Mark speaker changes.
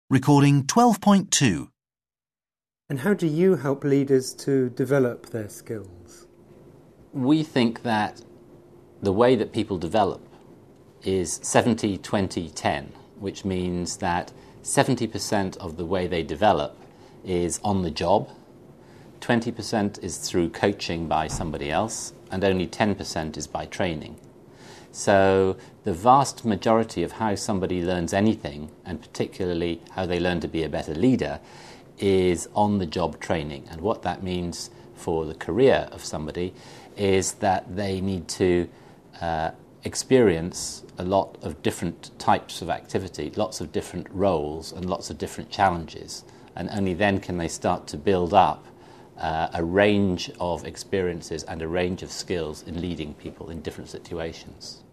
Speaker 1: Recording 12.2.
Speaker 2: And how do you help leaders to develop their skills?
Speaker 3: We think that the way that people develop is 70-20-10, which means that 70% of the way they develop is on the job, 20% is through coaching by somebody else, and only 10% is by training. So the vast majority of how somebody learns anything, and particularly how they learn to be a better leader, is on-the-job training. And what that means for the career of somebody is that they need to experience a lot of different types of activity, lots of different roles and lots of different challenges. And only then can they start to build up a range of experiences and a range of skills in leading people in different situations.